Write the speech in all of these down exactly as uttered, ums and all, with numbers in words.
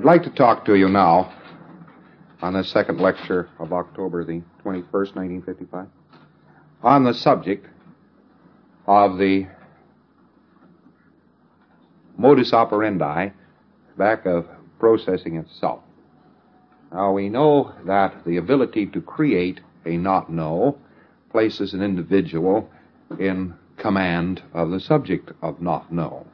I'd like to talk to you now on the second lecture of October the twenty-first, nineteen fifty-five, on the subject of the modus operandi back of processing itself. Now, we know that the ability to create a not-know places an individual in command of the subject of not-know.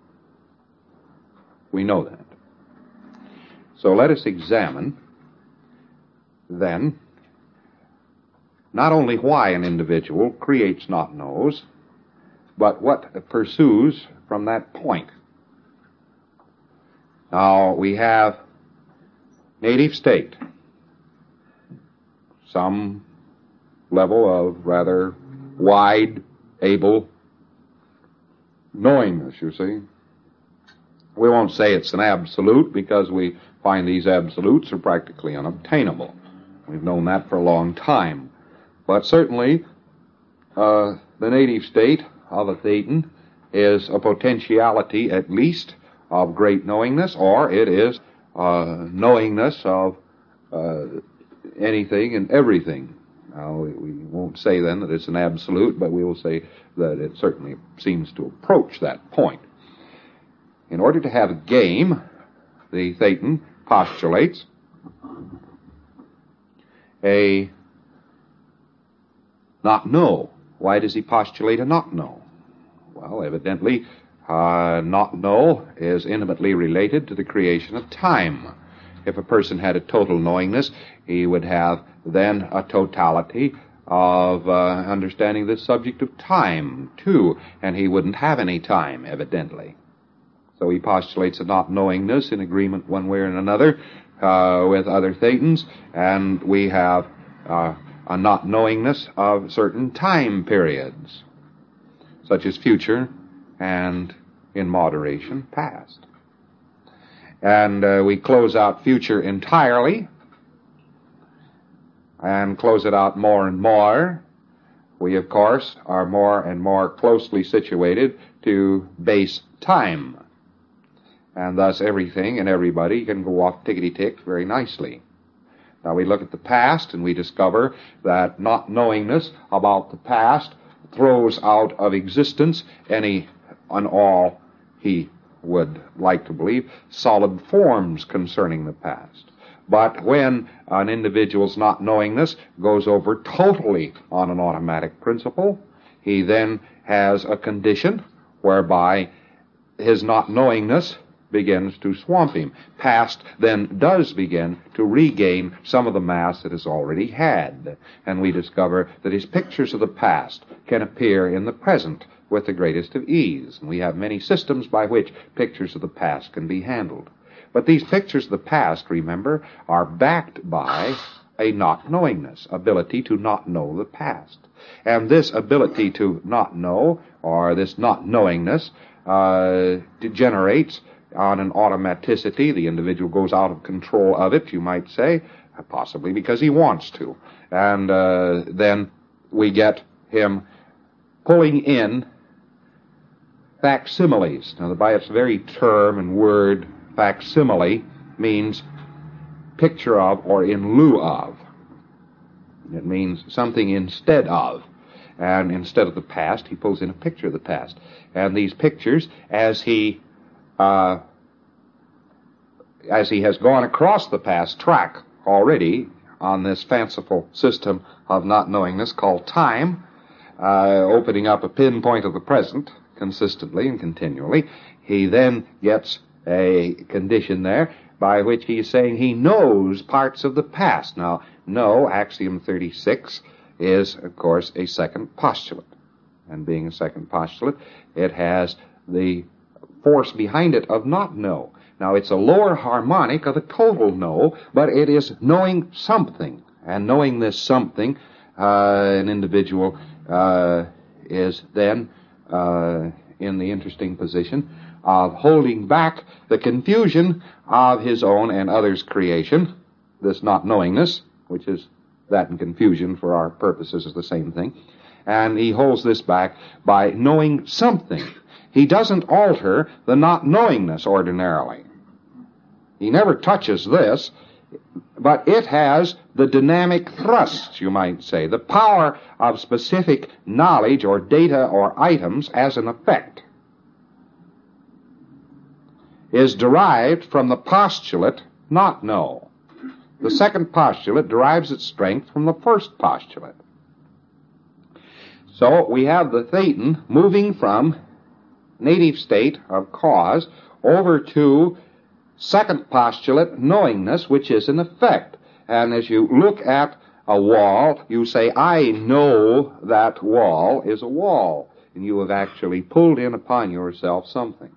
We know that. So let us examine, then, not only why an individual creates not-knows, but what pursues from that point. Now, we have native state, some level of rather wide, able knowingness, you see. We won't say it's an absolute because we find these absolutes are practically unobtainable. We've known that for a long time. But certainly, uh, the native state of a thetan is a potentiality, at least, of great knowingness, or it is uh, knowingness of uh, anything and everything. Now, we, we won't say then that it's an absolute, but we will say that it certainly seems to approach that point. In order to have a game, the thetan postulates a not know. Why does he postulate a not know? Well, evidently, uh, not know is intimately related to the creation of time. If a person had a total knowingness, he would have then a totality of uh, understanding the subject of time, too, and he wouldn't have any time, evidently. So he postulates a not knowingness in agreement one way or another uh, with other thetans, and we have uh, a not knowingness of certain time periods, such as future and, in moderation, past. And uh, we close out future entirely and close it out more and more. We, of course, are more and more closely situated to base time. And thus everything and everybody can go off tickety-tick very nicely. Now we look at the past and we discover that not knowingness about the past throws out of existence any and all, he would like to believe, solid forms concerning the past. But when an individual's not knowingness goes over totally on an automatic principle, he then has a condition whereby his not knowingness begins to swamp him. Past then does begin to regain some of the mass it has already had, and we discover that his pictures of the past can appear in the present with the greatest of ease, and we have many systems by which pictures of the past can be handled. But these pictures of the past, remember, are backed by a not knowingness, ability to not know the past. And this ability to not know, or this not knowingness, uh, degenerates on an automaticity. The individual goes out of control of it, you might say, possibly because he wants to. And uh, then we get him pulling in facsimiles. Now, by its very term and word, facsimile means picture of or in lieu of. It means something instead of. And instead of the past, he pulls in a picture of the past. And these pictures, as he Uh, as he has gone across the past track already on this fanciful system of not knowingness called time, uh, opening up a pinpoint of the present consistently and continually, he then gets a condition there by which he is saying he knows parts of the past. Now, know, axiom thirty-six, is, of course, a second postulate. And being a second postulate, it has the force behind it of not know. Now, it's a lower harmonic of the total know, but it is knowing something. And knowing this something, uh, an individual uh, is then uh, in the interesting position of holding back the confusion of his own and others' creation, this not knowingness, which is that and confusion for our purposes is the same thing, and he holds this back by knowing something. He doesn't alter the not knowingness ordinarily. He never touches this, but it has the dynamic thrusts, you might say, the power of specific knowledge or data or items as an effect is derived from the postulate not know. The second postulate derives its strength from the first postulate. So we have the thetan moving from native state of cause over to second postulate, knowingness, which is an effect. And as you look at a wall, you say, I know that wall is a wall. And you have actually pulled in upon yourself something.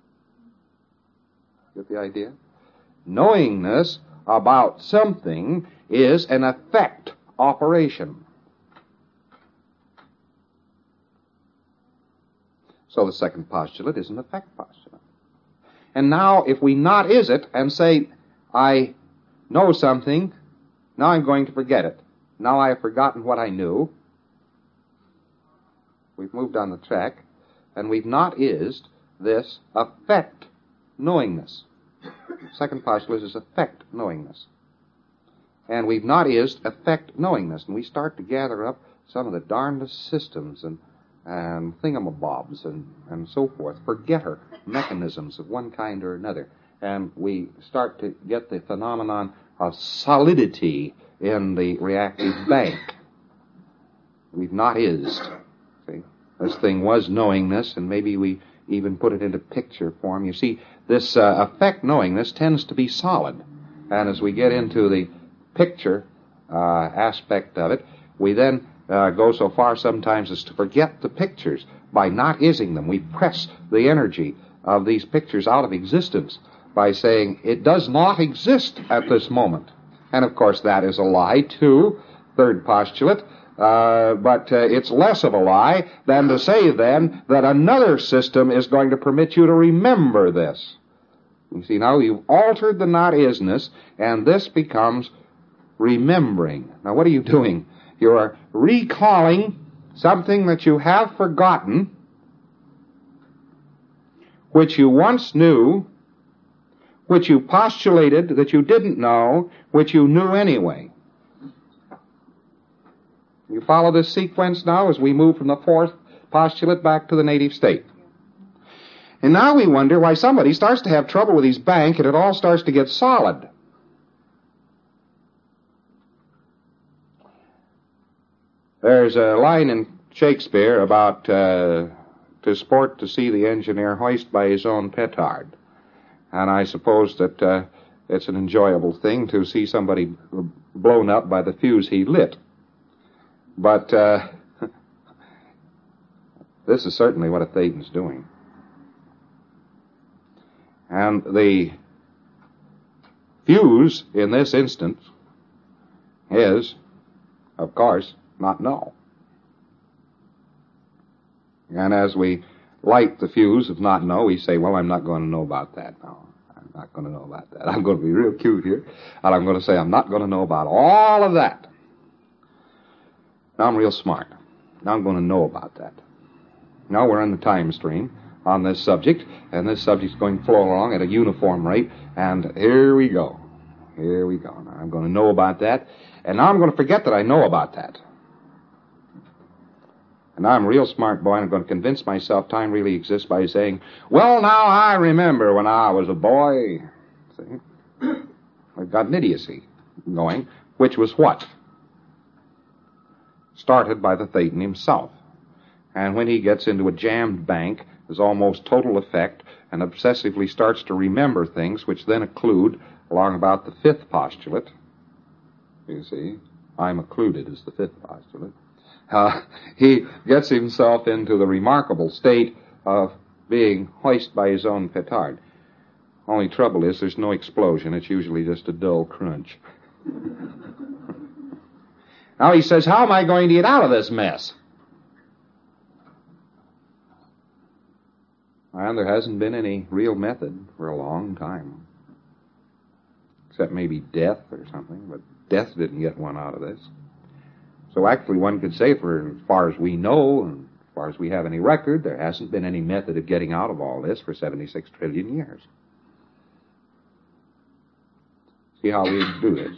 Get the idea? Knowingness about something is an effect operation. So the second postulate is an effect postulate. And now if we not is it and say, I know something, now I'm going to forget it. Now I have forgotten what I knew. We've moved on the track, and we've not ised this effect knowingness. Second postulate is effect knowingness. And we've not ised effect knowingness, and we start to gather up some of the darndest systems and and thingamabobs and, and so forth, forgetter mechanisms of one kind or another. And we start to get the phenomenon of solidity in the reactive bank. We've not ised. See? This thing was knowingness, and maybe we even put it into picture form. You see, this uh, effect knowingness tends to be solid. And as we get into the picture uh, aspect of it, we then Uh, go so far sometimes as to forget the pictures by not ising them. We press the energy of these pictures out of existence by saying it does not exist at this moment. And of course that is a lie too, third postulate, uh, but uh, it's less of a lie than to say then that another system is going to permit you to remember this. You see, now you've altered the not isness, and this becomes remembering. Now what are you doing? You're recalling something that you have forgotten, which you once knew, which you postulated that you didn't know, which you knew anyway. You follow this sequence now as we move from the fourth postulate back to the native state. And now we wonder why somebody starts to have trouble with his bank and it all starts to get solid. There's a line in Shakespeare about uh, to sport to see the engineer hoist by his own petard. And I suppose that uh, it's an enjoyable thing to see somebody blown up by the fuse he lit. But uh, this is certainly what a thetan's doing. And the fuse in this instance is, of course, not know. And as we light the fuse of not know, we say, well, I'm not going to know about that now. I'm not going to know about that. I'm going to be real cute here, and I'm going to say I'm not going to know about all of that. Now I'm real smart. Now I'm going to know about that. Now we're in the time stream on this subject, and this subject's going to flow along at a uniform rate, and here we go. Here we go. Now I'm going to know about that, and now I'm going to forget that I know about that. And now I'm a real smart boy, and I'm going to convince myself time really exists by saying, well, now I remember when I was a boy. See? I've got an idiocy going, which was what? Started by the thetan himself. And when he gets into a jammed bank, there's almost total effect, and obsessively starts to remember things, which then occlude along about the fifth postulate. You see, I'm occluded is the fifth postulate. Uh, he gets himself into the remarkable state of being hoisted by his own petard. Only trouble is there's no explosion. It's usually just a dull crunch. Now he says, how am I going to get out of this mess? And there hasn't been any real method for a long time. Except maybe death or something, but death didn't get one out of this. So actually one could say, for as far as we know, and as far as we have any record, there hasn't been any method of getting out of all this for seventy-six trillion years. See how we do this?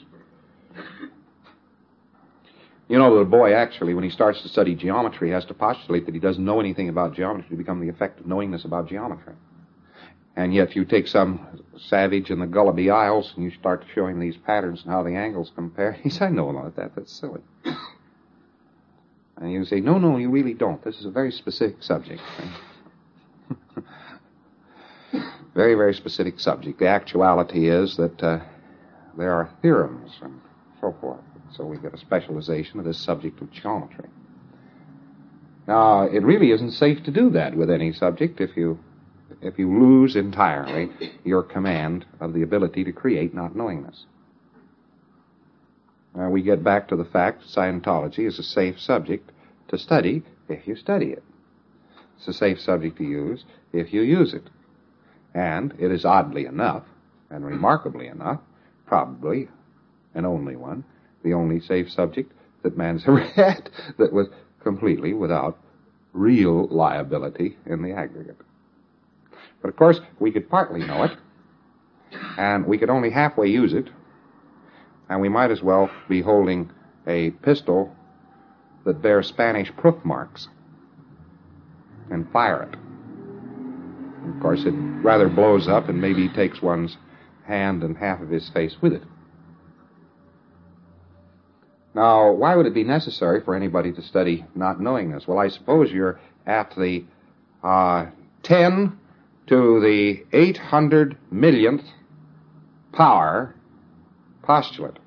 You know, the boy actually, when he starts to study geometry, has to postulate that he doesn't know anything about geometry to become the effect of knowingness about geometry. And yet, if you take some savage in the Gulliby Isles and you start to show him these patterns and how the angles compare, he says, I know about that. That's silly. And you say, no, no, you really don't. This is a very specific subject. Very, very specific subject. The actuality is that uh, there are theorems and so forth. So we get a specialization of this subject of geometry. Now, it really isn't safe to do that with any subject if you if you lose entirely your command of the ability to create not knowingness. Now, we get back to the fact that Scientology is a safe subject to study if you study it. It's a safe subject to use if you use it. And it is oddly enough, and remarkably enough, probably and only one, the only safe subject that man's ever had that was completely without real liability in the aggregate. But of course, we could partly know it, and we could only halfway use it, and we might as well be holding a pistol that bears Spanish proof marks and fire it. Of course, it rather blows up and maybe takes one's hand and half of his face with it. Now, why would it be necessary for anybody to study not knowingness? Well, I suppose you're at the uh, ten to the eight hundred millionth power postulate.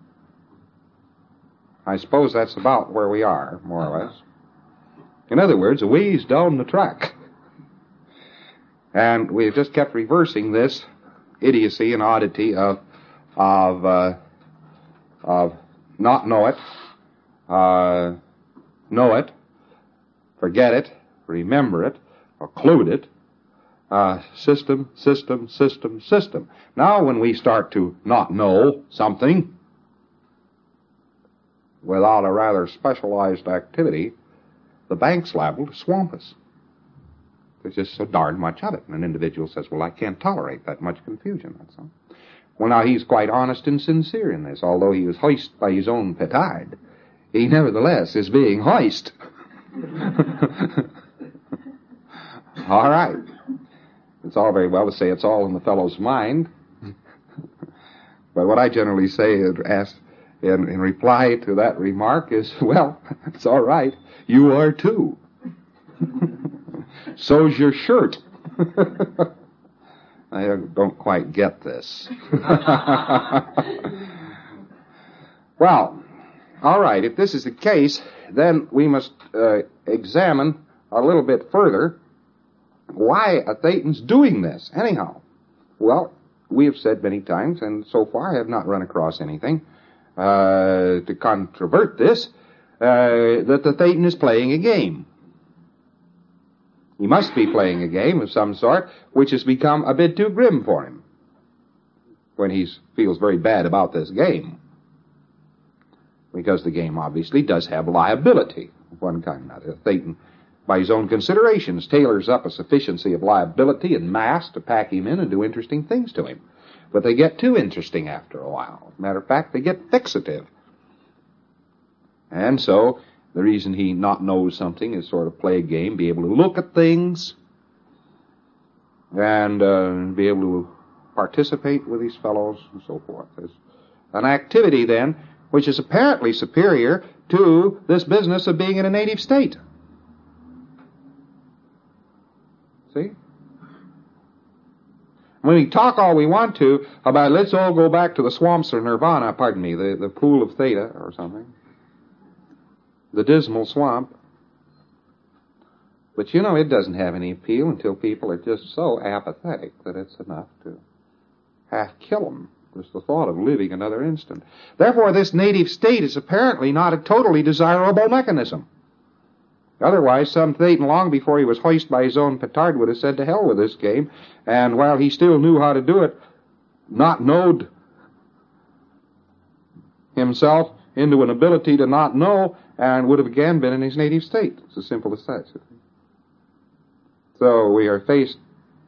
I suppose that's about where we are, more or less. In other words, a ways down the track. And we've just kept reversing this idiocy and oddity of of uh, of not know it, uh, know it, forget it, remember it, occlude it, uh, system, system, system, system. Now when we start to not know something without a rather specialized activity, the bank's liable to swamp us. There's just so darn much of it. And an individual says, well, I can't tolerate that much confusion, that's all. Well, now, he's quite honest and sincere in this. Although he was hoist by his own petard, he nevertheless is being hoist. All right. It's all very well to say it's all in the fellow's mind. But what I generally say and ask in, in reply to that remark is, well, it's all right. You are too. So's your shirt. I don't quite get this. Well, all right, if this is the case, then we must uh, examine a little bit further why a Thetan's doing this, anyhow. Well, we have said many times, and so far I have not run across anything uh, to controvert this, uh, that the Thetan is playing a game. He must be playing a game of some sort, which has become a bit too grim for him when he feels very bad about this game. Because the game obviously does have liability of one kind or another. Thetan, by his own considerations, tailors up a sufficiency of liability and mass to pack him in and do interesting things to him. But they get too interesting after a while. As a matter of fact, they get fixative. And so the reason he not knows something is sort of play a game, be able to look at things, and uh, be able to participate with these fellows, and so forth. There's an activity, then, which is apparently superior to this business of being in a native state. See? When we talk all we want to about let's all go back to the swamps or nirvana, pardon me, the, the pool of theta or something, the dismal swamp. But you know, it doesn't have any appeal until people are just so apathetic that it's enough to half kill them. Just the thought of living another instant. Therefore, this native state is apparently not a totally desirable mechanism. Otherwise, some Thetan long before he was hoisted by his own petard would have said to hell with this game, and while he still knew how to do it, not knowed himself into an ability to not know, and would have again been in his native state. It's as simple as that. So we are faced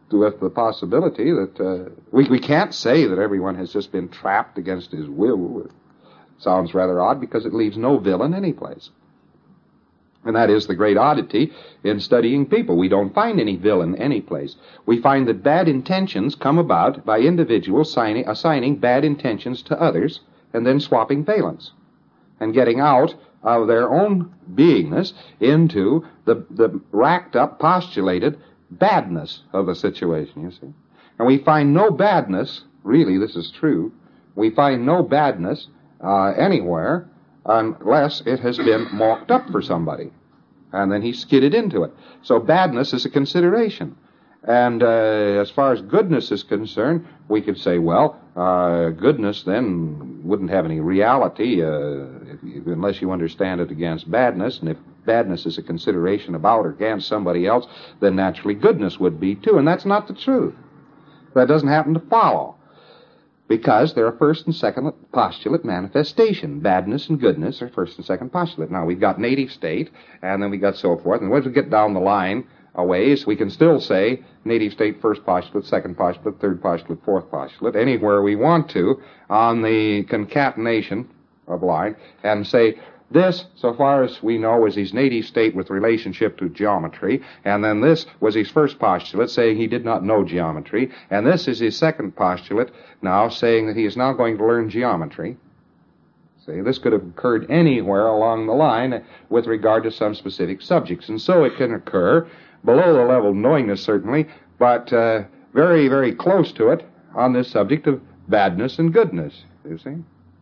with the possibility that uh, we, we can't say that everyone has just been trapped against his will. It sounds rather odd because it leaves no villain anyplace. And that is the great oddity in studying people. We don't find any villain anyplace. We find that bad intentions come about by individuals signing, assigning bad intentions to others and then swapping valence and getting out of their own beingness into the, the racked up, postulated badness of the situation, you see. And we find no badness, really this is true, we find no badness uh, anywhere unless it has been mocked up for somebody. And then he skidded into it. So badness is a consideration. And uh, as far as goodness is concerned, we could say, well, uh, goodness then wouldn't have any reality uh, if, unless you understand it against badness. And if badness is a consideration about or against somebody else, then naturally goodness would be too. And that's not the truth. That doesn't happen to follow. Because they're a first and second postulate manifestation. Badness and goodness are first and second postulate. Now, we've got native state, and then we got so forth. And once we get down the line a ways, we can still say native state, first postulate, second postulate, third postulate, fourth postulate, anywhere we want to on the concatenation of line, and say, this, so far as we know, was his native state with relationship to geometry, and then this was his first postulate, saying he did not know geometry, and this is his second postulate, now saying that he is now going to learn geometry. See, this could have occurred anywhere along the line with regard to some specific subjects, and so it can occur below the level of knowingness, certainly, but uh, very, very close to it on this subject of badness and goodness, you see.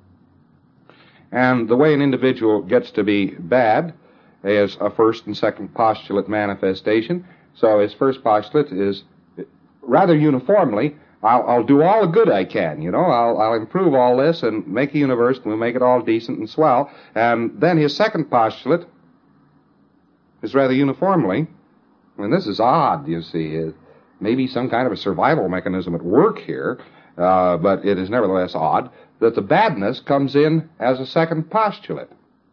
And the way an individual gets to be bad is a first and second postulate manifestation. So his first postulate is rather uniformly, I'll, I'll do all the good I can, you know, I'll, I'll improve all this and make a universe and we'll make it all decent and swell. And then his second postulate is rather uniformly, and this is odd, you see, maybe some kind of a survival mechanism at work here, uh, but it is nevertheless odd, that the badness comes in as a second postulate.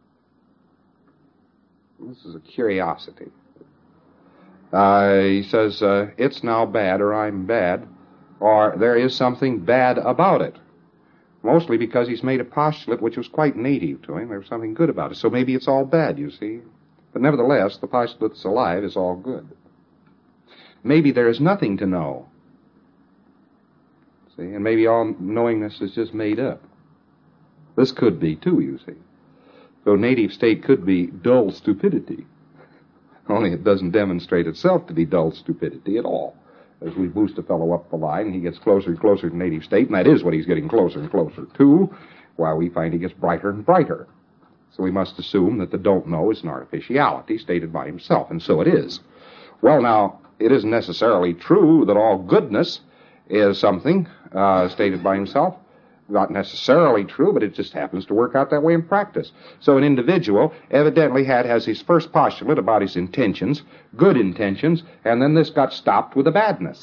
This is a curiosity. Uh, he says, uh, it's now bad, or I'm bad, or there is something bad about it. Mostly because he's made a postulate which was quite native to him. There's something good about it. So maybe it's all bad, you see. But nevertheless, the postulate that's alive is all good. Maybe there is nothing to know. See, and maybe all knowingness is just made up. This could be, too, you see. So native state could be dull stupidity. Only it doesn't demonstrate itself to be dull stupidity at all. As we boost a fellow up the line, he gets closer and closer to native state, and that is what he's getting closer and closer to, while we find he gets brighter and brighter. So we must assume that the don't know is an artificiality stated by himself, and so it is. Well, now, it isn't necessarily true that all goodness is something uh, stated by himself. Not necessarily true, but it just happens to work out that way in practice. So an individual evidently had as his first postulate about his intentions, good intentions, and then this got stopped with a badness.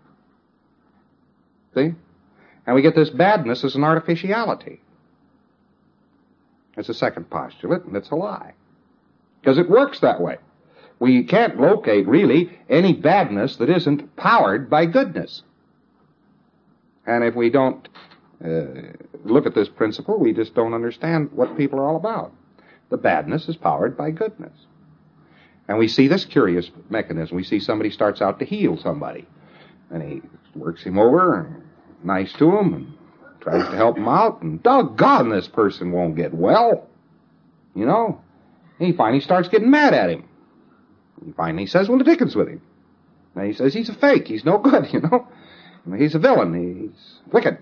See? And we get this badness as an artificiality. It's a second postulate, and it's a lie. Because it works that way. We can't locate, really, any badness that isn't powered by goodness. And if we don't uh, look at this principle, we just don't understand what people are all about. The badness is powered by goodness. And we see this curious mechanism. We see somebody starts out to heal somebody. And he works him over, and nice to him, and tries to help him out, and doggone, this person won't get well. You know? And he finally starts getting mad at him. He finally says, well, the dickens with him. And he says he's a fake, he's no good, you know? He's a villain, he's wicked.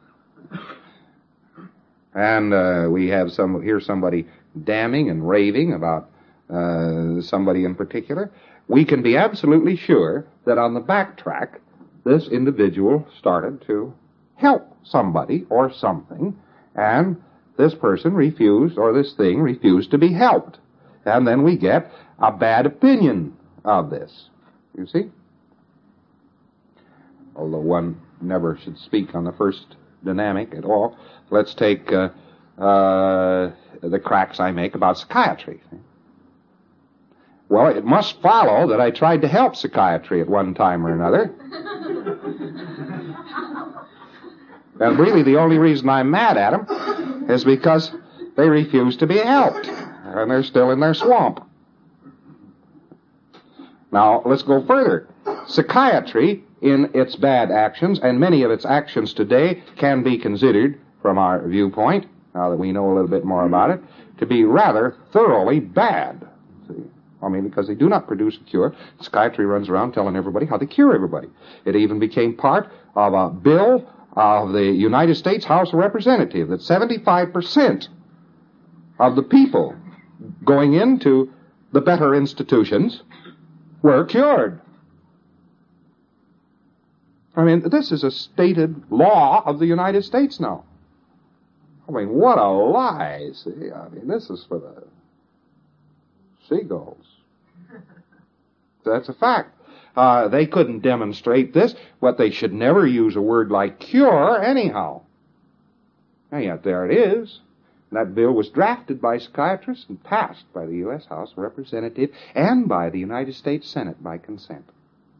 And uh, we have some hear somebody damning and raving about uh, somebody in particular. We can be absolutely sure that on the backtrack, this individual started to help somebody or something, and this person refused, or this thing refused to be helped. And then we get a bad opinion of this, you see? Although one never should speak on the first dynamic at all. Let's take uh, uh, the cracks I make about psychiatry. Well, it must follow that I tried to help psychiatry at one time or another. And really the only reason I'm mad at them is because they refuse to be helped. And they're still in their swamp. Now, let's go further. Psychiatry, in its bad actions, and many of its actions today can be considered, from our viewpoint, now that we know a little bit more about it, to be rather thoroughly bad. See? I mean, because they do not produce a cure. Psychiatry runs around telling everybody how to cure everybody. It even became part of a bill of the United States House of Representatives that seventy-five percent of the people going into the better institutions were cured. I mean, this is a stated law of the United States now. I mean, what a lie, see? I mean, this is for the seagulls. That's a fact. Uh, they couldn't demonstrate this, but they should never use a word like cure anyhow. And yet there it is. That bill was drafted by psychiatrists and passed by the U S House of Representatives and by the United States Senate by consent.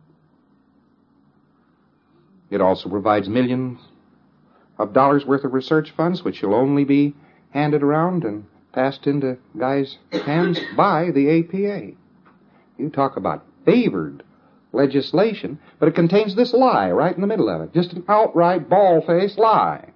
It also provides millions of dollars worth of research funds, which will only be handed around and passed into guys' hands by the A P A. You talk about favored legislation, but it contains this lie right in the middle of it. Just an outright bald-faced lie.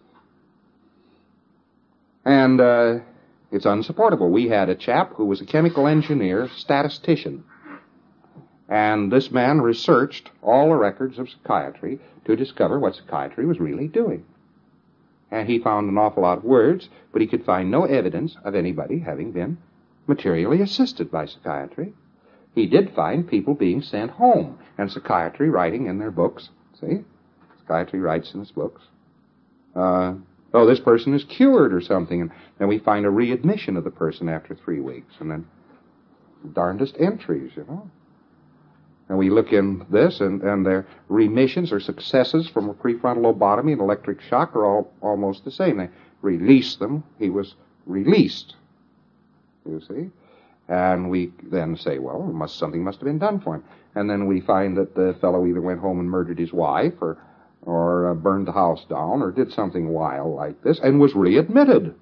And uh, it's unsupportable. We had a chap who was a chemical engineer, statistician. And this man researched all the records of psychiatry to discover what psychiatry was really doing. And he found an awful lot of words, but he could find no evidence of anybody having been materially assisted by psychiatry. He did find people being sent home, and psychiatry writing in their books. See? Psychiatry writes in its books. Uh, oh, this person is cured or something, and then we find a readmission of the person after three weeks, and then darndest entries, you know. And we look in this, and, and their remissions or successes from a prefrontal lobotomy and electric shock are all almost the same. They release them. He was released, you see. And we then say, well, must, something must have been done for him. And then we find that the fellow either went home and murdered his wife or, or uh, burned the house down or did something wild like this and was readmitted.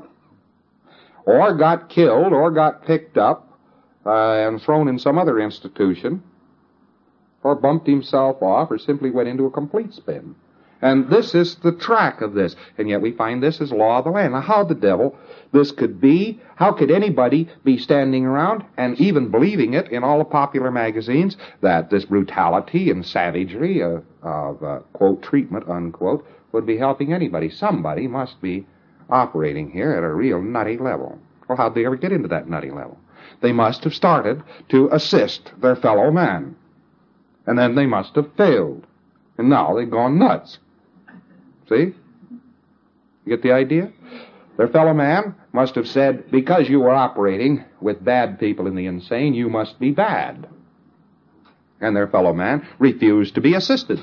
Or got killed or got picked up uh, and thrown in some other institution, or bumped himself off, or simply went into a complete spin. And this is the track of this. And yet we find this is law of the land. Now, how the devil this could be? How could anybody be standing around and even believing it in all the popular magazines that this brutality and savagery of, of uh, quote, treatment, unquote, would be helping anybody? Somebody must be operating here at a real nutty level. Well, how'd they ever get into that nutty level? They must have started to assist their fellow man. And then they must have failed. And now they've gone nuts. See? You get the idea? Their fellow man must have said, because you were operating with bad people in the insane, you must be bad. And their fellow man refused to be assisted.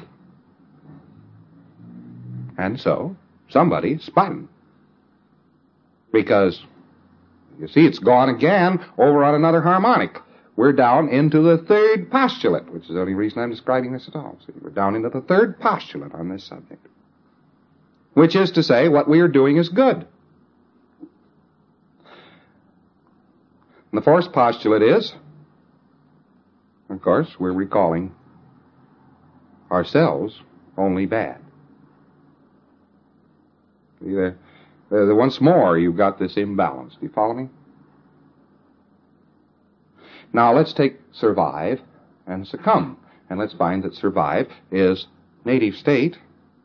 And so, somebody spun. Because, you see, it's gone again over on another harmonic. We're down into the third postulate, which is the only reason I'm describing this at all. See, we're down into the third postulate on this subject, which is to say what we are doing is good. And the fourth postulate is, of course, we're recalling ourselves only bad. Either, uh, once more, you've got this imbalance. Do you follow me? Now, let's take survive and succumb. And let's find that survive is native state.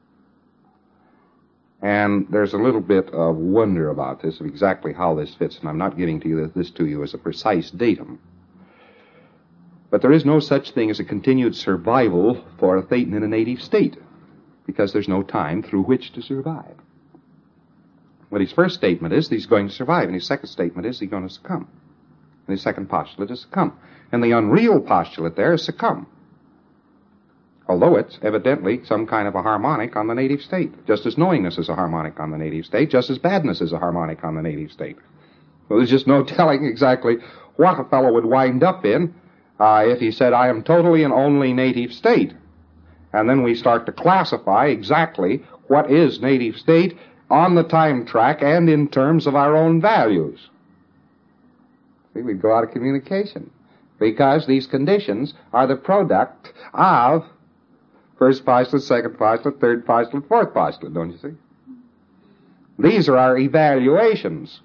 And there's a little bit of wonder about this, of exactly how this fits. And I'm not giving to you this to you as a precise datum. But there is no such thing as a continued survival for a Thetan in a native state, because there's no time through which to survive. What his first statement is, he's going to survive. And his second statement is, he's going to succumb. And the second postulate is succumb. And the unreal postulate there is succumb. Although it's evidently some kind of a harmonic on the native state. Just as knowingness is a harmonic on the native state, just as badness is a harmonic on the native state. So there's just no telling exactly what a fellow would wind up in uh, if he said, I am totally and only native state. And then we start to classify exactly what is native state on the time track and in terms of our own values. See, we'd go out of communication because these conditions are the product of first postulate, second postulate, third postulate, fourth postulate, don't you see? These are our evaluations.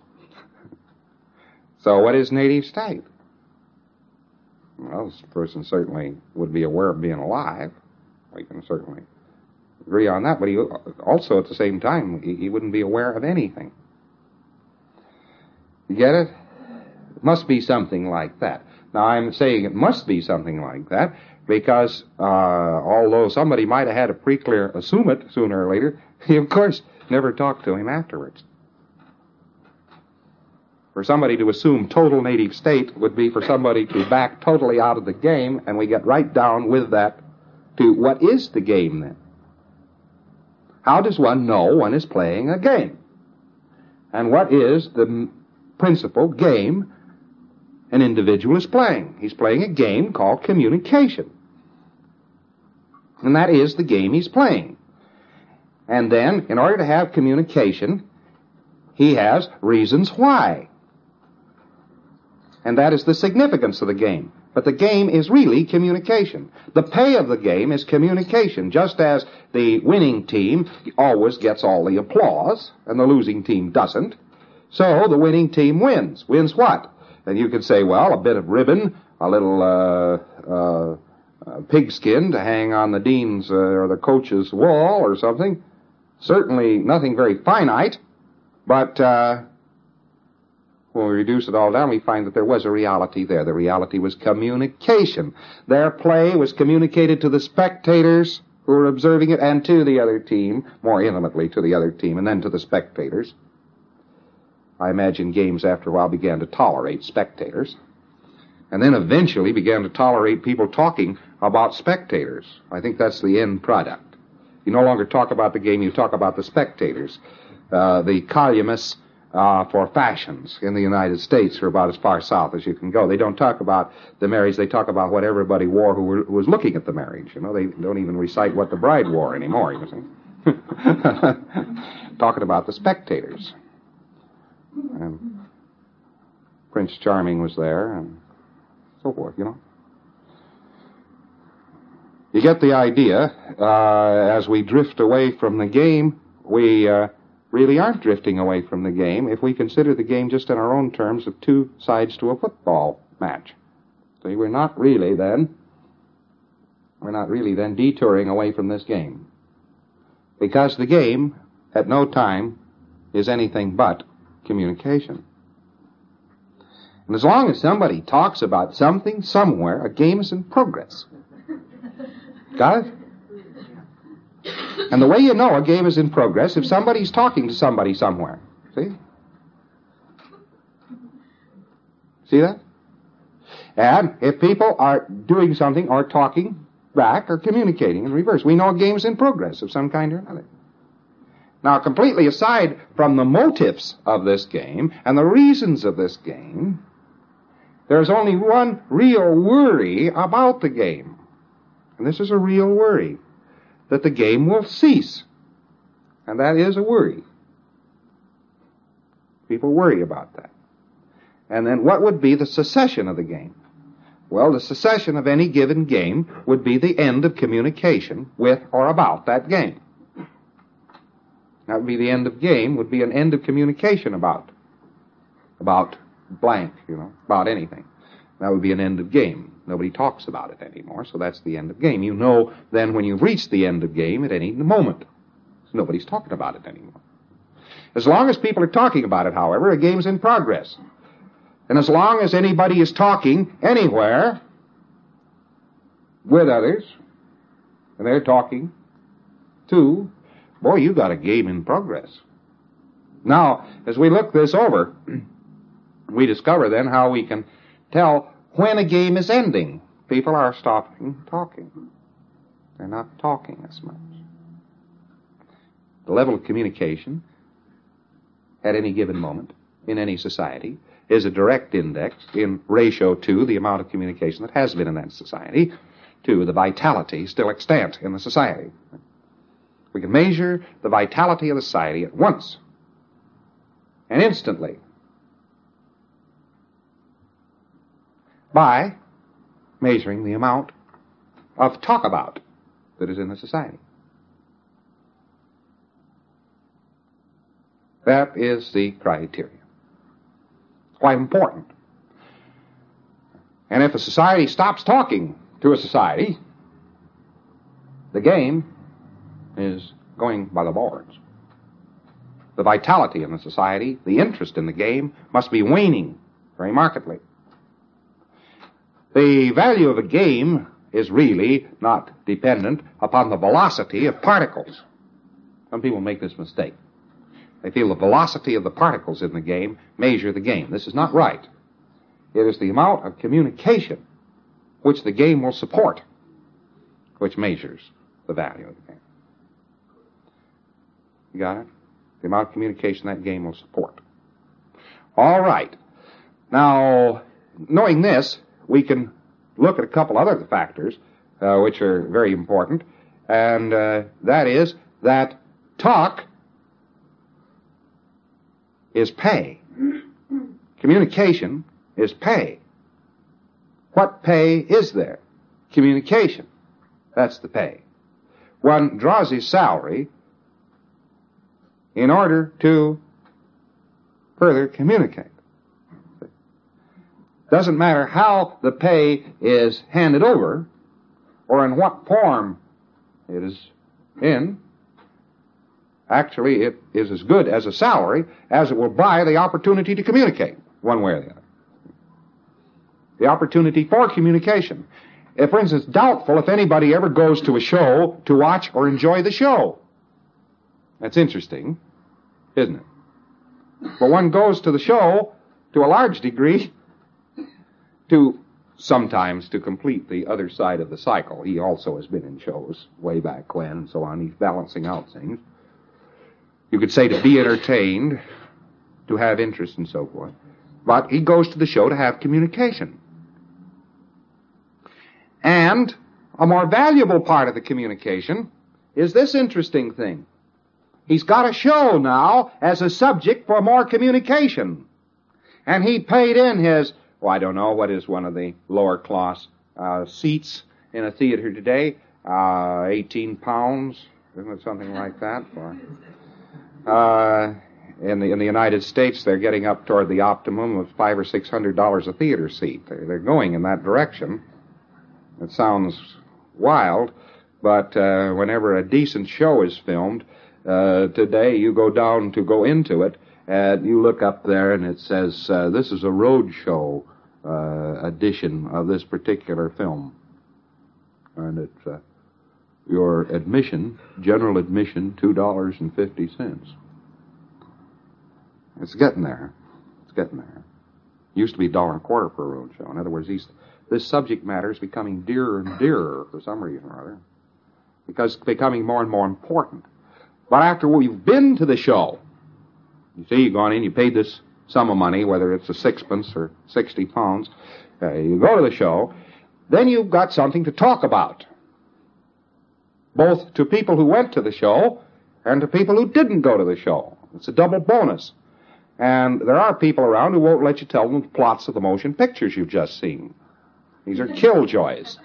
So what is native state? Well, this person certainly would be aware of being alive. We can certainly agree on that, but he also at the same time, he, he wouldn't be aware of anything. You get it? It must be something like that. Now, I'm saying it must be something like that because uh, although somebody might have had a pretty clear assume it sooner or later, he, of course, never talked to him afterwards. For somebody to assume total native state would be for somebody to back totally out of the game, and we get right down with that to what is the game then? How does one know one is playing a game? And what is the principal game an individual is playing? He's playing a game called communication. And that is the game he's playing. And then, in order to have communication, he has reasons why. And that is the significance of the game. But the game is really communication. The pay of the game is communication, just as the winning team always gets all the applause, and the losing team doesn't. So the winning team wins. Wins what? And you could say, well, a bit of ribbon, a little uh, uh, uh, pigskin to hang on the dean's uh, or the coach's wall or something. Certainly nothing very finite, but uh, when we reduce it all down, we find that there was a reality there. The reality was communication. Their play was communicated to the spectators who were observing it and to the other team, more intimately to the other team, and then to the spectators. I imagine games after a while began to tolerate spectators, and then eventually began to tolerate people talking about spectators. I think that's the end product. You no longer talk about the game, you talk about the spectators. Uh, the columnists uh, for fashions in the United States are about as far south as you can go. They don't talk about the marriage, they talk about what everybody wore who, were, who was looking at the marriage. You know, they don't even recite what the bride wore anymore, you see. Talking about the spectators. And Prince Charming was there, and so forth, you know. You get the idea. Uh, as we drift away from the game, we uh, really aren't drifting away from the game if we consider the game just in our own terms of two sides to a football match. See, we're not really then, we're not really then detouring away from this game. Because the game, at no time, is anything but communication. And as long as somebody talks about something somewhere, a game is in progress. Got it? And the way you know a game is in progress, if somebody's talking to somebody somewhere. See? See that? And if people are doing something or talking back or communicating in reverse, we know a game is in progress of some kind or another. Now, completely aside from the motives of this game and the reasons of this game, there's only one real worry about the game. And this is a real worry, that the game will cease. And that is a worry. People worry about that. And then what would be the cessation of the game? Well, the cessation of any given game would be the end of communication with or about that game. That would be the end of game, would be an end of communication about, about blank, you know, about anything. That would be an end of game. Nobody talks about it anymore, so that's the end of game. You know then when you've reached the end of game at any moment. Nobody's talking about it anymore. As long as people are talking about it, however, a game's in progress. And as long as anybody is talking anywhere with others, and they're talking too, boy, you got a game in progress. Now, as we look this over, we discover then how we can tell when a game is ending. People are stopping talking. They're not talking as much. The level of communication at any given moment in any society is a direct index in ratio to the amount of communication that has been in that society to the vitality still extant in the society. We can measure the vitality of the society at once and instantly by measuring the amount of talk about that is in the society. That is the criteria. It's quite important. And if a society stops talking to a society, the game is going by the boards. The vitality in the society, the interest in the game, must be waning very markedly. The value of a game is really not dependent upon the velocity of particles. Some people make this mistake. They feel the velocity of the particles in the game measure the game. This is not right. It is the amount of communication which the game will support which measures the value of the game. You got it? The amount of communication that game will support. All right. Now, knowing this, we can look at a couple other factors uh, which are very important, and uh, that is that talk is pay. Communication is pay. What pay is there? Communication. That's the pay. One draws his salary in order to further communicate. Doesn't matter how the pay is handed over or in what form it is in. Actually, it is as good as a salary as it will buy the opportunity to communicate, one way or the other. The opportunity for communication. If, for instance, doubtful if anybody ever goes to a show to watch or enjoy the show. That's interesting, isn't it? But one goes to the show to a large degree to sometimes to complete the other side of the cycle. He also has been in shows way back when and so on. He's balancing out things. You could say to be entertained, to have interest and so forth. But he goes to the show to have communication. And a more valuable part of the communication is this interesting thing. He's got a show now as a subject for more communication. And he paid in his, well, I don't know, what is one of the lower class uh, seats in a theater today? Uh, eighteen pounds, isn't it something like that? For, uh, in the in the United States, they're getting up toward the optimum of five or six hundred dollars a theater seat. They're, they're going in that direction. It sounds wild, but uh, whenever a decent show is filmed, uh, today you go down to go into it, and you look up there and it says, uh, this is a road show uh, edition of this particular film. And it's uh, your admission, general admission, two dollars and fifty cents. It's getting there. It's getting there. It used to be a dollar and a quarter for a road show. In other words, these... This subject matter is becoming dearer and dearer for some reason or other, because it's becoming more and more important. But after we've been to the show, you see, you've gone in, you paid this sum of money, whether it's a sixpence or sixty pounds, uh, you go to the show, then you've got something to talk about, both to people who went to the show and to people who didn't go to the show. It's a double bonus. And there are people around who won't let you tell them the plots of the motion pictures you've just seen. These are killjoys.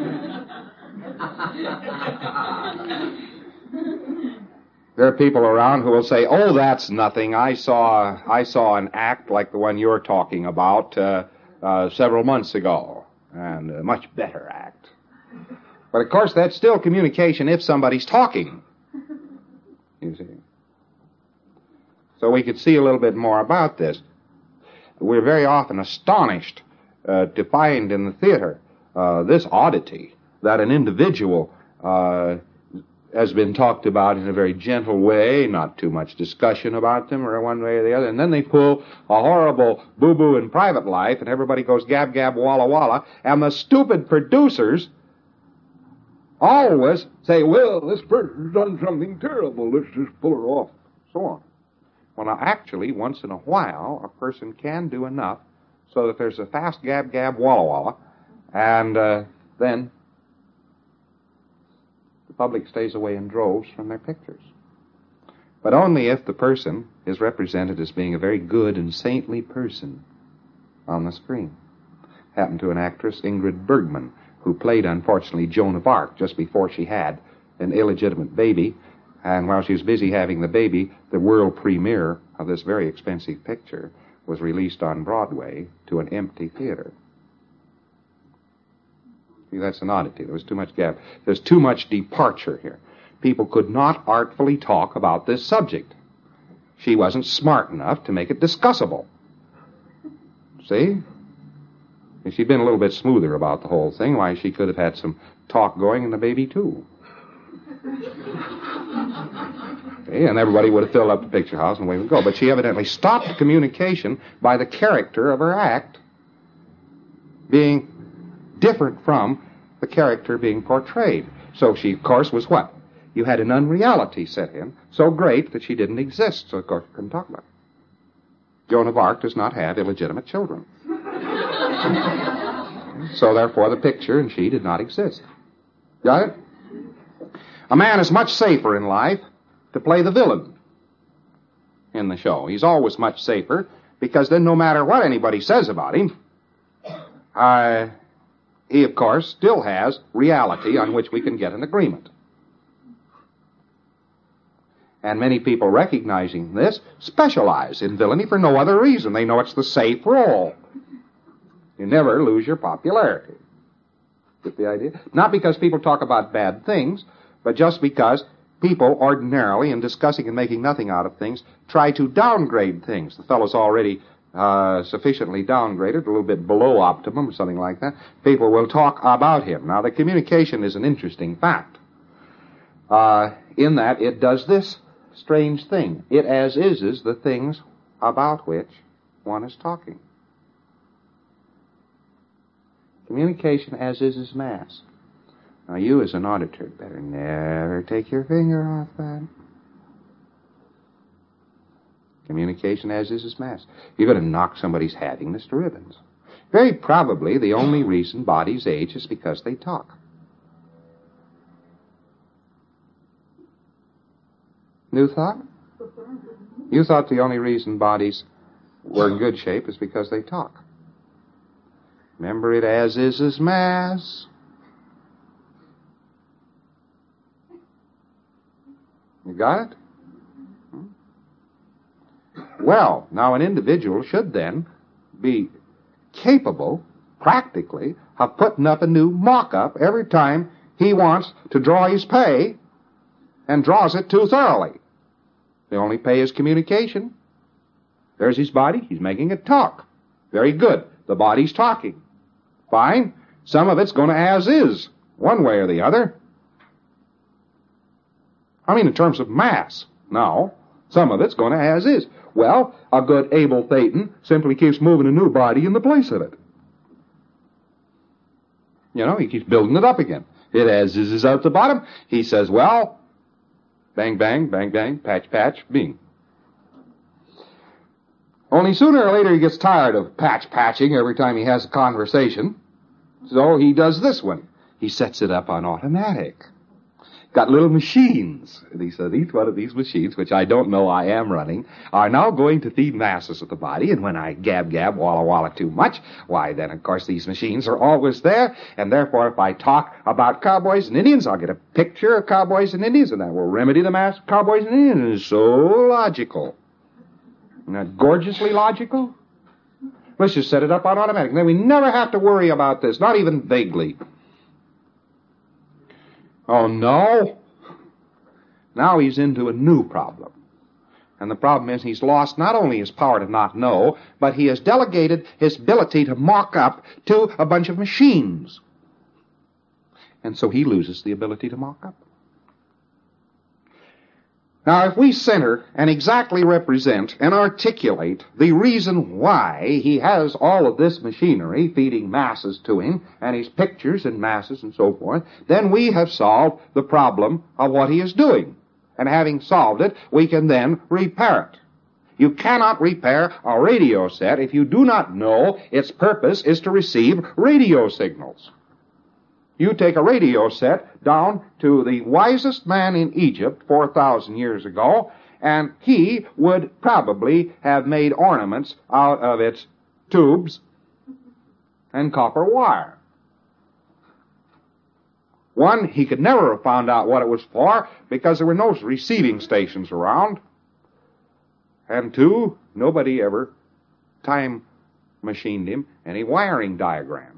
There are people around who will say, oh, that's nothing. I saw I saw an act like the one you're talking about uh, uh, several months ago, and a much better act. But, of course, that's still communication if somebody's talking, you see. So we could see a little bit more about this. We're very often astonished Uh, to find in the theater uh, this oddity that an individual uh, has been talked about in a very gentle way, not too much discussion about them or one way or the other, and then they pull a horrible boo-boo in private life and everybody goes gab gab walla walla, and the stupid producers always say, well, this person's done something terrible, let's just pull her off, so on. Well, now actually, once in a while, a person can do enough so that there's a fast gab gab walla walla, and uh, then The public stays away in droves from their pictures. But only if the person is represented as being a very good and saintly person on the screen. Happened to an actress, Ingrid Bergman, who played, unfortunately, Joan of Arc just before she had an illegitimate baby. And while she was busy having the baby, the world premiere of this very expensive picture was released on Broadway to an empty theater. See, that's an oddity. There was too much gap. There's too much departure here. People could not artfully talk about this subject. She wasn't smart enough to make it discussable. See? If she'd been a little bit smoother about the whole thing, why, she could have had some talk going in the baby, too. Okay, and everybody would have filled up the picture house and away we go. But she evidently stopped communication by the character of her act being different from the character being portrayed. So she, of course, was what? You had an unreality set in so great that she didn't exist, so of course you couldn't talk about it. Joan of Arc does not have illegitimate children. So therefore the picture and she did not exist. Got it? A man is much safer in life to play the villain in the show. He's always much safer because then no matter what anybody says about him, uh, he, of course, still has reality on which we can get an agreement. And many people recognizing this specialize in villainy for no other reason. They know it's the safe role. You never lose your popularity. Get the idea? Not because people talk about bad things, but just because people ordinarily, in discussing and making nothing out of things, try to downgrade things. The fellow's already uh, sufficiently downgraded, a little bit below optimum or something like that. People will talk about him. Now, the communication is an interesting fact. Uh, in that it does this strange thing. It as is is the things about which one is talking. Communication as is is mass. Now you as an auditor better never take your finger off that. Communication as is is mass. You're going to knock somebody's happiness to ribbons. Very probably the only reason bodies age is because they talk. New thought? You thought the only reason bodies were in good shape is because they talk. Remember it as is is mass. You got it? Well, now an individual should then be capable, practically, of putting up a new mock-up every time he wants to draw his pay and draws it too thoroughly. The only pay is communication. There's his body. He's making it talk. Very good. The body's talking. Fine. Some of it's going to as is, one way or the other. I mean, in terms of mass. Now, some of it's going to as is. Well, a good able Thetan simply keeps moving a new body in the place of it. You know, he keeps building it up again. It as is is out the bottom. He says, well, bang, bang, bang, bang, patch, patch, bing. Only sooner or later he gets tired of patch-patching every time he has a conversation. So he does this one. He sets it up on automatic. Got little machines. And he says, each one of these machines, which I don't know I am running, are now going to feed masses of the body. And when I gab, gab, walla, walla too much, why, then, of course, these machines are always there. And therefore, if I talk about cowboys and Indians, I'll get a picture of cowboys and Indians, and that will remedy the mass of cowboys and Indians. It's so logical. Isn't that gorgeously logical? Let's just set it up on automatic. Then we never have to worry about this, not even vaguely. Oh, no. Now he's into a new problem. And the problem is he's lost not only his power to not know, but he has delegated his ability to mock up to a bunch of machines. And so he loses the ability to mock up. Now, if we center and exactly represent and articulate the reason why he has all of this machinery feeding masses to him, and his pictures and masses and so forth, then we have solved the problem of what he is doing. And having solved it, we can then repair it. You cannot repair a radio set if you do not know its purpose is to receive radio signals. You take a radio set down to the wisest man in Egypt four thousand years ago, and he would probably have made ornaments out of its tubes and copper wire. One, he could never have found out what it was for because there were no receiving stations around. And two, nobody ever time machined him any wiring diagrams.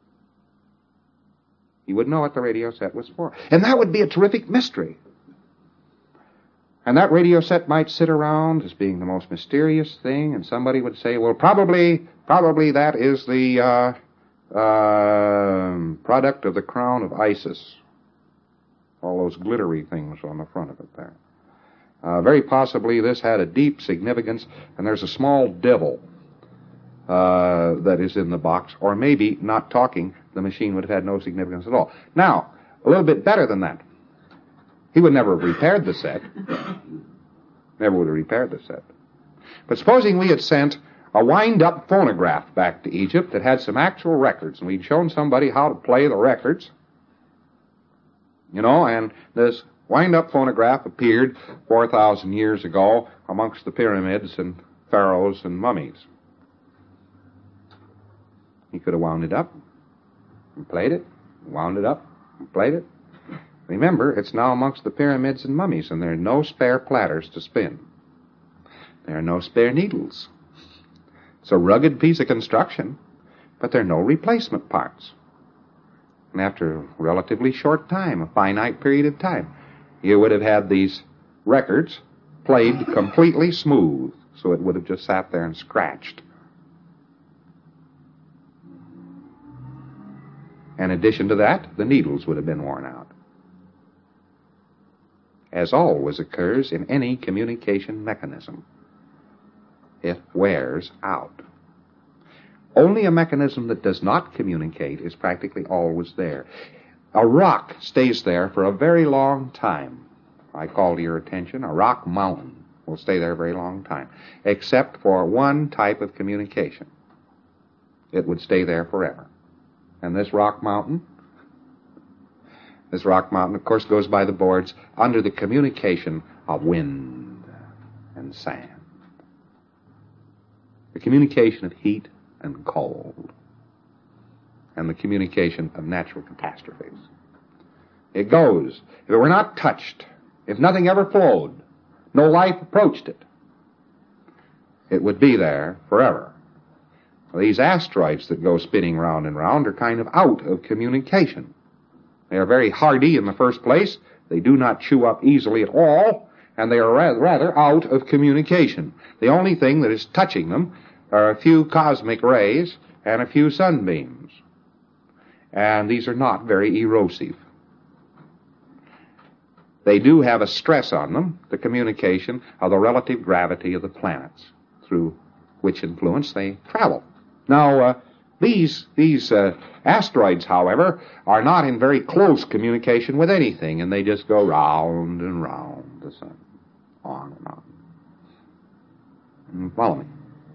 He wouldn't know what the radio set was for. And that would be a terrific mystery. And that radio set might sit around as being the most mysterious thing, and somebody would say, well, probably, probably that is the uh, uh, product of the crown of Isis. All those glittery things on the front of it there. Uh, very possibly this had a deep significance, and there's a small devil uh, that is in the box, or maybe, not talking, the machine would have had no significance at all. Now, a little bit better than that. He would never have repaired the set. Never would have repaired the set. But supposing we had sent a wind-up phonograph back to Egypt that had some actual records, and we'd shown somebody how to play the records, you know, and this wind-up phonograph appeared four thousand years ago amongst the pyramids and pharaohs and mummies. He could have wound it up and played it, wound it up and played it. Remember, it's now amongst the pyramids and mummies, and there are no spare platters to spin. There are no spare needles. It's a rugged piece of construction, but there are no replacement parts. And after a relatively short time, a finite period of time, you would have had these records played completely smooth, so it would have just sat there and scratched. In addition to that, the needles would have been worn out. As always occurs in any communication mechanism, it wears out. Only a mechanism that does not communicate is practically always there. A rock stays there for a very long time. I call to your attention, a rock mountain will stay there a very long time, except for one type of communication. It would stay there forever. And this rock mountain, this rock mountain, of course, goes by the boards under the communication of wind and sand. The communication of heat and cold, and the communication of natural catastrophes. It goes. If it were not touched, if nothing ever flowed, no life approached it, it would be there forever. Well, these asteroids that go spinning round and round are kind of out of communication. They are very hardy in the first place. They do not chew up easily at all, and they are rather out of communication. The only thing that is touching them are a few cosmic rays and a few sunbeams. And these are not very erosive. They do have a stress on them, the communication of the relative gravity of the planets, through which influence they travel. Now, uh, these these uh, asteroids, however, are not in very close communication with anything, and they just go round and round the sun, on and on. And follow me.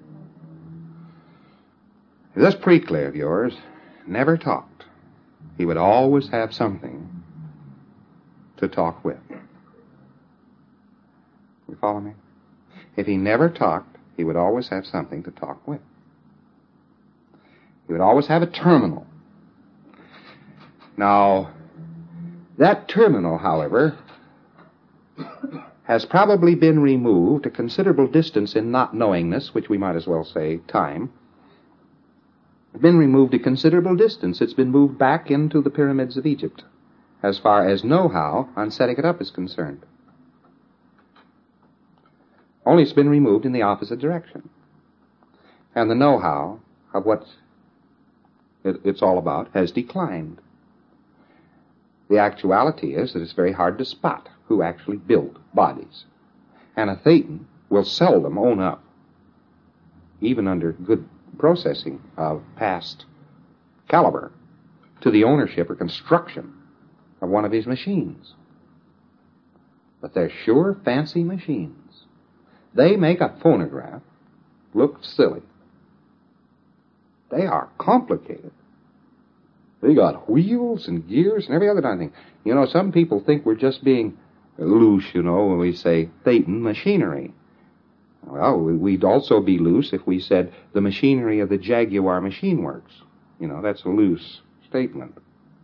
If this Preclear of yours never talked, he would always have something to talk with. You follow me? If he never talked, he would always have something to talk with. He would always have a terminal. Now, that terminal, however, has probably been removed a considerable distance in not knowingness, which we might as well say time. It's been removed a considerable distance. It's been moved back into the pyramids of Egypt, as far as know-how on setting it up is concerned. Only it's been removed in the opposite direction. And the know-how of what it, it's all about has declined. The actuality is that it's very hard to spot who actually built bodies. And a Thetan will seldom own up, even under good processing of past caliber, to the ownership or construction of one of his machines. But they're sure fancy machines. They make a phonograph look silly. They are complicated. They got wheels and gears and every other kind of thing. You know, some people think we're just being loose, you know, when we say Thetan machinery. Well, we'd also be loose if we said the machinery of the Jaguar Machine Works. You know, that's a loose statement.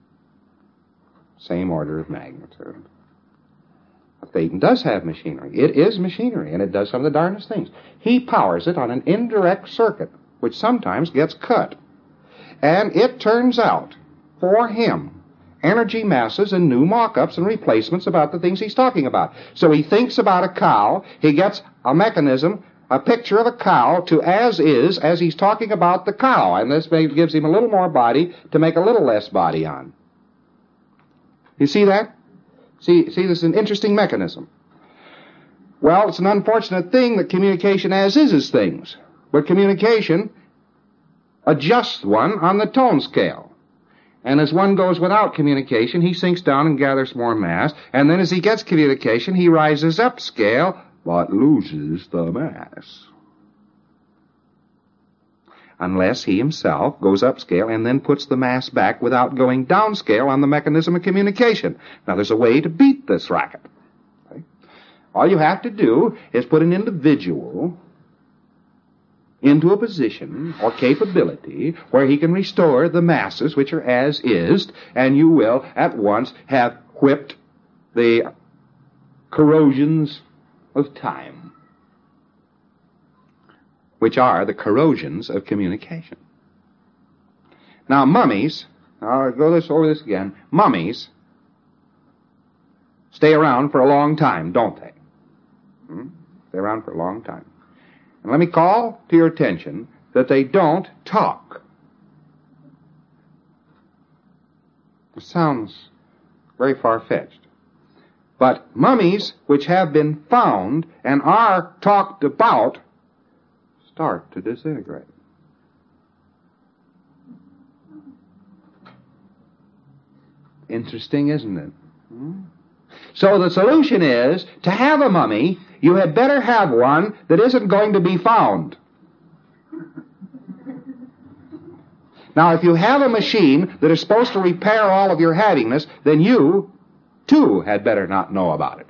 Same order of magnitude. Thetan does have machinery. It is machinery, and it does some of the darndest things. He powers it on an indirect circuit, which sometimes gets cut. And it turns out, for him, energy masses and new mock-ups and replacements about the things he's talking about. So he thinks about a cow, he gets a mechanism, a picture of a cow to as is as he's talking about the cow, and this maybe gives him a little more body to make a little less body on. You see that? See, see, this is an interesting mechanism. Well, it's an unfortunate thing that communication as is is things, but communication adjusts one on the tone scale. And as one goes without communication, he sinks down and gathers more mass, and then as he gets communication, he rises up scale, but loses the mass. Unless he himself goes upscale and then puts the mass back without going downscale on the mechanism of communication. Now, there's a way to beat this racket. Okay? All you have to do is put an individual into a position or capability where he can restore the masses which are as is, and you will at once have whipped the corrosions of time, which are the corrosions of communication. Now, mummies, I'll go this over this again, mummies stay around for a long time, don't they? Hmm? Stay around for a long time. And let me call to your attention that they don't talk. It sounds very far-fetched. But mummies which have been found and are talked about start to disintegrate. Interesting, isn't it? Hmm? So the solution is, to have a mummy, you had better have one that isn't going to be found. Now, if you have a machine that is supposed to repair all of your havingness, then you, too, had better not know about it.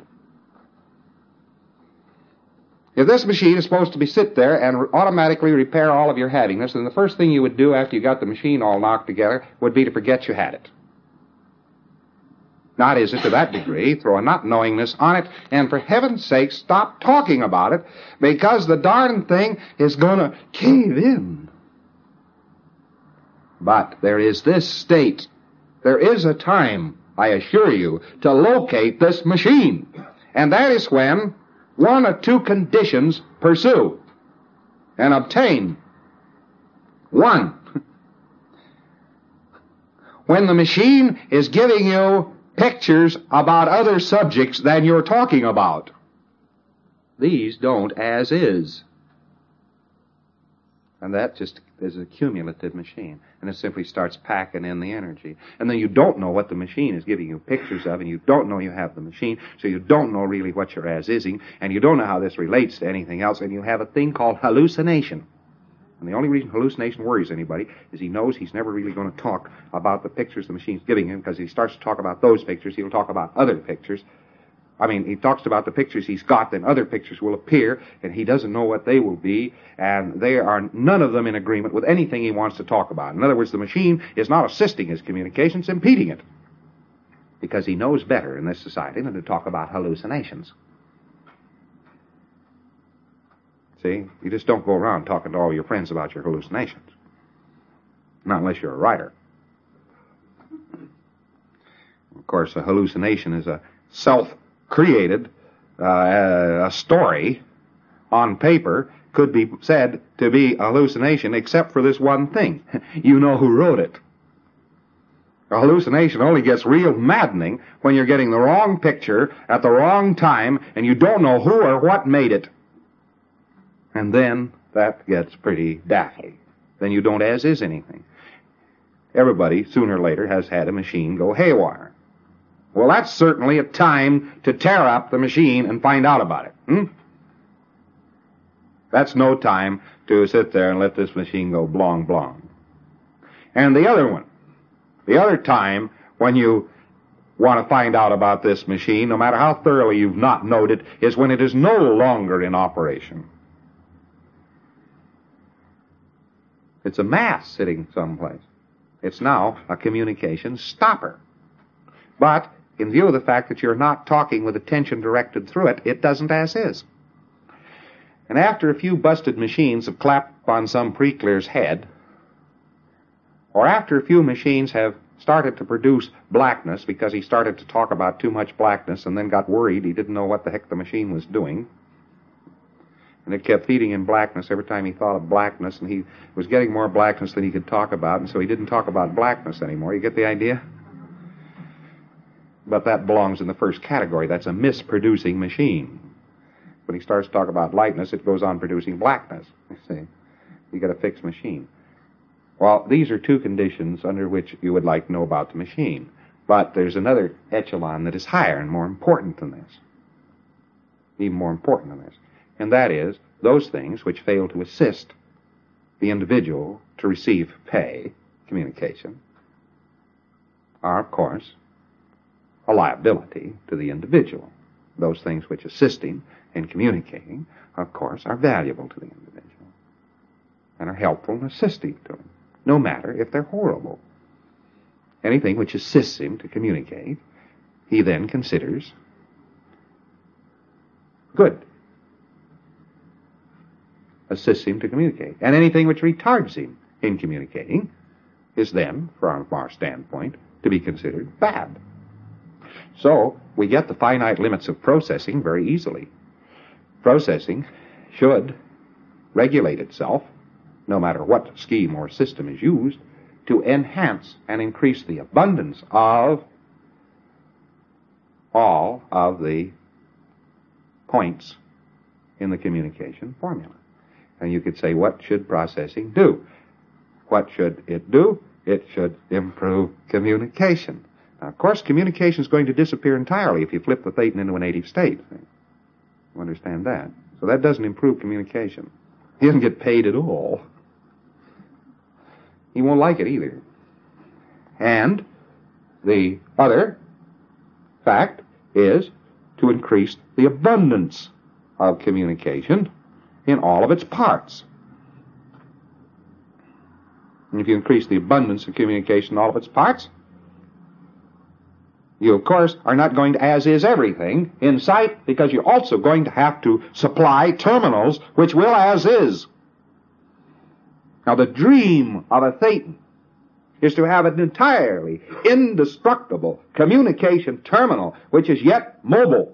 If this machine is supposed to be sit there and automatically repair all of your havingness, then the first thing you would do after you got the machine all knocked together would be to forget you had it. Not is it to that degree, throw a not knowingness on it, and for heaven's sake, stop talking about it, because the darn thing is going to cave in. But there is this state, there is a time, I assure you, to locate this machine, and that is when one or two conditions pursue and obtain. One, when the machine is giving you pictures about other subjects than you're talking about. These don't as is. And that just is a cumulative machine. And it simply starts packing in the energy. And then you don't know what the machine is giving you pictures of, and you don't know you have the machine, so you don't know really what you're as-ising, and you don't know how this relates to anything else, and you have a thing called hallucination. And the only reason hallucination worries anybody is he knows he's never really going to talk about the pictures the machine's giving him, because if he starts to talk about those pictures, he'll talk about other pictures. I mean, he talks about the pictures he's got, then other pictures will appear, and he doesn't know what they will be, and they are none of them in agreement with anything he wants to talk about. In other words, the machine is not assisting his communication, it's impeding it, because he knows better in this society than to talk about hallucinations. See, you just don't go around talking to all your friends about your hallucinations. Not unless you're a writer. Of course, a hallucination is a self-created uh, a story on paper, could be said to be a hallucination, except for this one thing. You know who wrote it. A hallucination only gets real maddening when you're getting the wrong picture at the wrong time, and you don't know who or what made it. And then that gets pretty daffy. Then you don't as is anything. Everybody, sooner or later, has had a machine go haywire. Well, that's certainly a time to tear up the machine and find out about it. Hmm? That's no time to sit there and let this machine go blong blong. And the other one, The other time when you want to find out about this machine, no matter how thoroughly you've not known it, is when it is no longer in operation. It's a mass sitting someplace. It's now a communication stopper. But in view of the fact that you're not talking with attention directed through it, it doesn't as is. And after a few busted machines have clapped on some pre-clear's head, or after a few machines have started to produce blackness because he started to talk about too much blackness and then got worried he didn't know what the heck the machine was doing, and it kept feeding him blackness every time he thought of blackness, and he was getting more blackness than he could talk about, and so he didn't talk about blackness anymore. You get the idea? But that belongs in the first category. That's a misproducing machine. When he starts to talk about lightness, it goes on producing blackness. You see, you get a fixed machine. Well, these are two conditions under which you would like to know about the machine. But there's another echelon that is higher and more important than this. Even more important than this. And that is those things which fail to assist the individual to receive pay, communication, are, of course, a liability to the individual. Those things which assist him in communicating, of course, are valuable to the individual and are helpful and assisting to him, no matter if they're horrible. Anything which assists him to communicate, he then considers good. Assists him to communicate. And anything which retards him in communicating is then, from our standpoint, to be considered bad. So, we get the finite limits of processing very easily. Processing should regulate itself, no matter what scheme or system is used, to enhance and increase the abundance of all of the points in the communication formula. And you could say, what should processing do? What should it do? It should improve communication. Now, of course, communication is going to disappear entirely if you flip the Thetan into a native state. You understand that? So that doesn't improve communication. He doesn't get paid at all. He won't like it either. And the other fact is to increase the abundance of communication in all of its parts. And if you increase the abundance of communication in all of its parts, you, of course, are not going to as-is everything in sight, because you're also going to have to supply terminals which will as-is. Now, the dream of a Thetan is to have an entirely indestructible communication terminal which is yet mobile.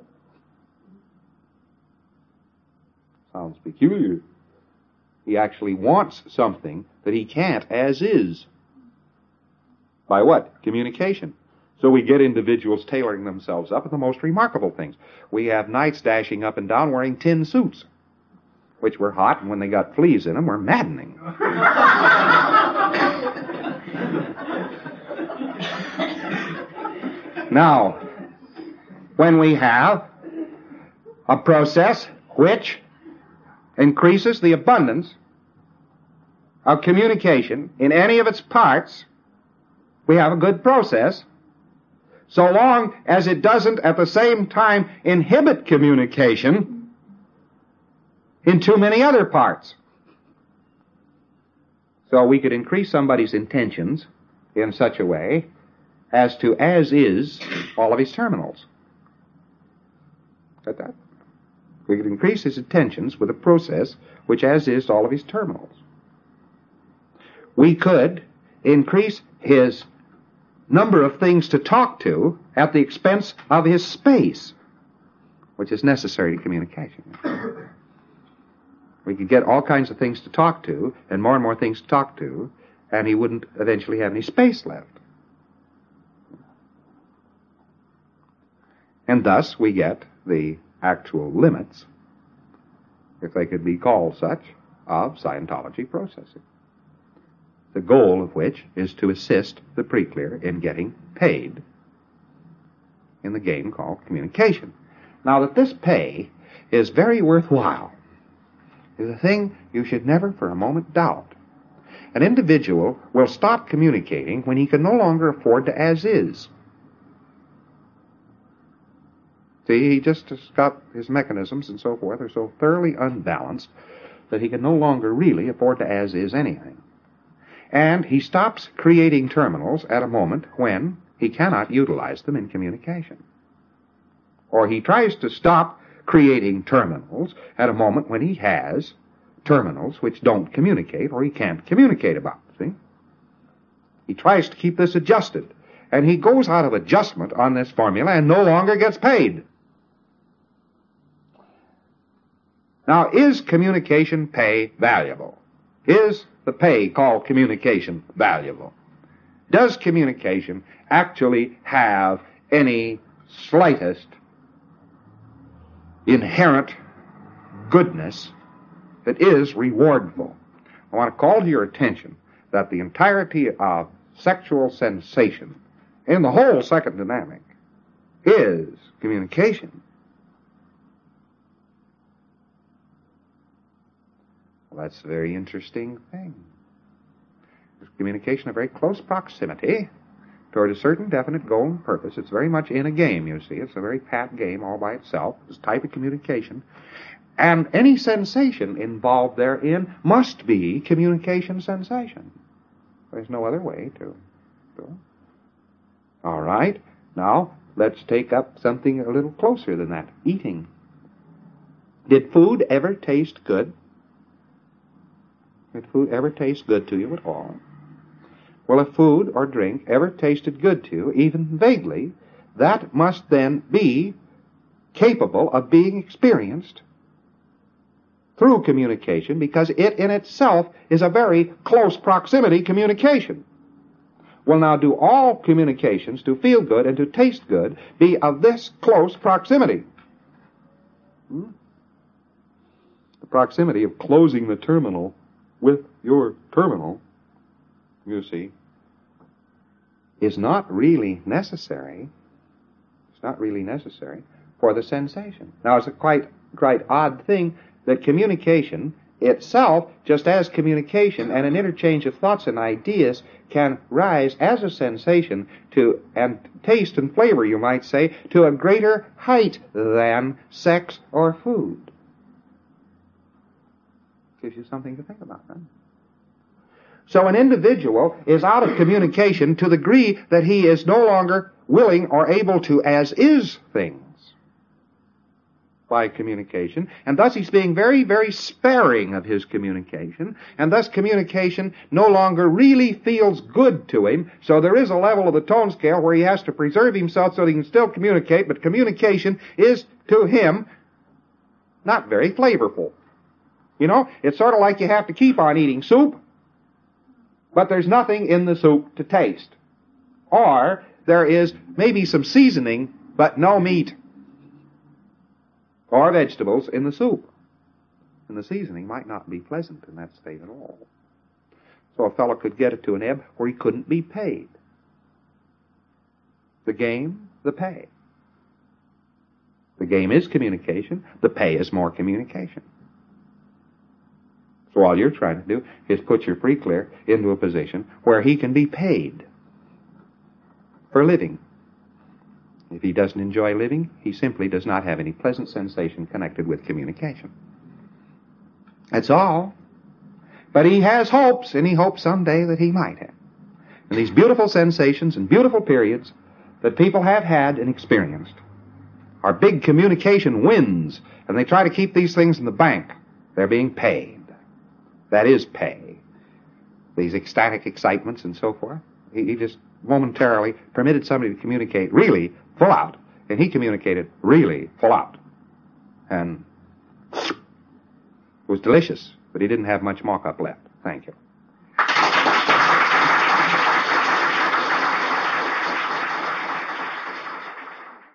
Sounds peculiar. He actually wants something that he can't as-is. By what? Communication. So we get individuals tailoring themselves up with the most remarkable things. We have knights dashing up and down wearing tin suits, which were hot, and when they got fleas in them, were maddening. Now, when we have a process which increases the abundance of communication in any of its parts, we have a good process, so long as it doesn't at the same time inhibit communication in too many other parts. So we could increase somebody's intentions in such a way as to as-is all of his terminals. Got that? We could increase his intentions with a process which as-is all of his terminals. We could increase his number of things to talk to at the expense of his space, which is necessary to communication. We could get all kinds of things to talk to, and more and more things to talk to, and he wouldn't eventually have any space left. And thus we get the actual limits, if they could be called such, of Scientology processing. The goal of which is to assist the pre-clear in getting paid in the game called communication. Now, that this pay is very worthwhile is a thing you should never for a moment doubt. an individual will stop communicating when he can no longer afford to as is. See, he just has got his mechanisms and so forth are so thoroughly unbalanced that he can no longer really afford to as is anything. And he stops creating terminals at a moment when he cannot utilize them in communication. Or he tries to stop creating terminals at a moment when he has terminals which don't communicate or he can't communicate about. See? He tries to keep this adjusted, and he goes out of adjustment on this formula and no longer gets paid. Now, is communication pay valuable? Is the pay called communication valuable? Does communication actually have any slightest inherent goodness that is rewardable? I want to call to your attention that the entirety of sexual sensation in the whole second dynamic is communication. Well, that's a very interesting thing. There's communication, a very close proximity toward a certain definite goal and purpose. It's very much in a game, you see. It's a very pat game all by itself. It's a type of communication. And any sensation involved therein must be communication sensation. There's no other way to do it. All right. Now, let's take up something a little closer than that. Eating. Did food ever taste good? Did food ever taste good to you at all? Well, if food or drink ever tasted good to you, even vaguely, that must then be capable of being experienced through communication, because it in itself is a very close proximity communication. Well, now, do all communications to feel good and to taste good be of this close proximity? Hmm? The proximity of closing the terminal with your terminal, you see, is not really necessary. It's not really necessary for the sensation. Now, it's a quite, quite odd thing that communication itself, just as communication and an interchange of thoughts and ideas, can rise as a sensation to, and taste and flavor, you might say, to a greater height than sex or food. Gives you something to think about, huh? So an individual is out of communication to the degree that he is no longer willing or able to as is things by communication, and thus he's being very, very sparing of his communication, and thus communication no longer really feels good to him, so there is a level of the tone scale where he has to preserve himself so that he can still communicate, but communication is, to him, not very flavorful. You know, it's sort of like you have to keep on eating soup, but there's nothing in the soup to taste. Or there is maybe some seasoning, but no meat or vegetables in the soup. And the seasoning might not be pleasant in that state at all. So a fellow could get it to an ebb where he couldn't be paid. The game, the pay. The game is communication. The pay is more communication. So all you're trying to do is put your pre-clear into a position where he can be paid for living. If he doesn't enjoy living, he simply does not have any pleasant sensation connected with communication. That's all. But he has hopes, and he hopes someday that he might have. And these beautiful sensations and beautiful periods that people have had and experienced are big communication wins, and they try to keep these things in the bank. They're being paid. That is pay. These ecstatic excitements and so forth. He, he just momentarily permitted somebody to communicate really full out. And he communicated really full out. And it was delicious, but he didn't have much mock-up left. Thank you.